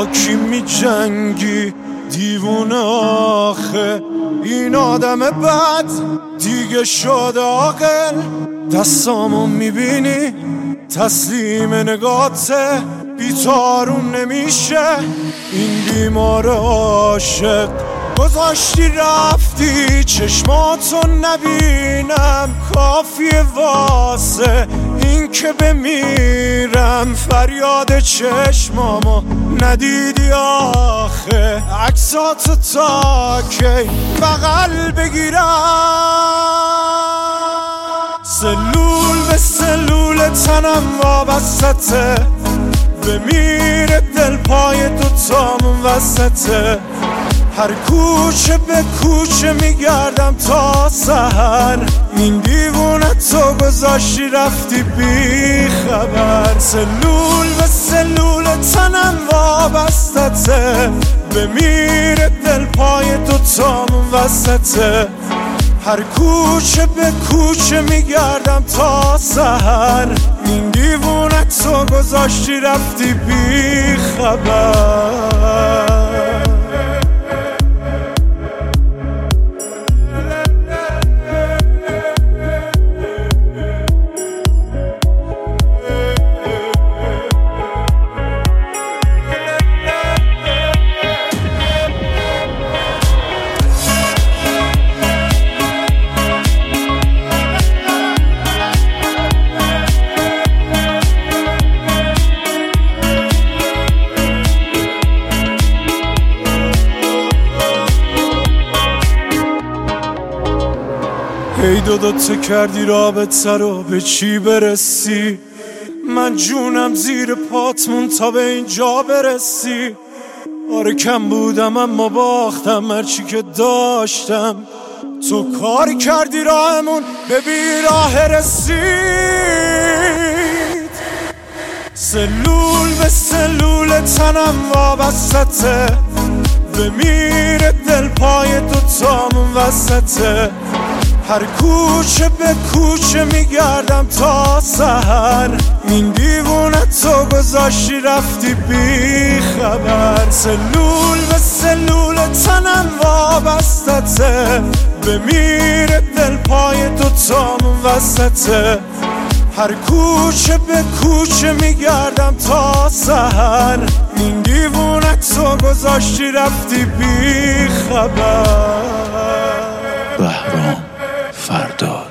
با کی می جنگی دیوونه آخه؟ این آدم بد دیگه شد عاقل. دستامو میبینی تسلیم نگاته، بیتارون نمیشه این بیمار عاشق. گذاشتی رفتی چشماتو نبینم، کافیه واسه این که بمیرم. فریاد چشمامو ندیدی آخه؟ عکساتو تا کی بغل بگیرم؟ سلول به سلول تنم وابستته، بمیره دل پای دوتامون وسطه. هر کوچه به کوچه میگردم تا سحر، این دیوونه تو گذاشتی رفتی بی خبر. سلول به سلول تنم وابستته، بمیره دل پای دوتامون وسطه. هر کوچه به کوچه میگردم تا سحر، این دیوونه تو گذاشتی رفتی بی خبر. ای دو کردی رابطه رو به چی برسی؟ من جونم زیر پاتمون تا به اینجا برسی. آره کم بودم اما باختم هرچی که داشتم. تو کاری کردی راهمون به بیراه رسید. سلول به سلول تنم وابستته، بمیره دل پای دوتامون وسطه. هر کوچه به کوچه میگردم تا سحر، این دیوونه تو گذاشتی رفتی بی خبر. سلول به سلول تنم وابستته، بمیره دل پای دوتامون وسطه. هر کوچه به کوچه میگردم تا سحر، این دیوونه تو گذاشتی رفتی بی خبر. بهرام فرداد.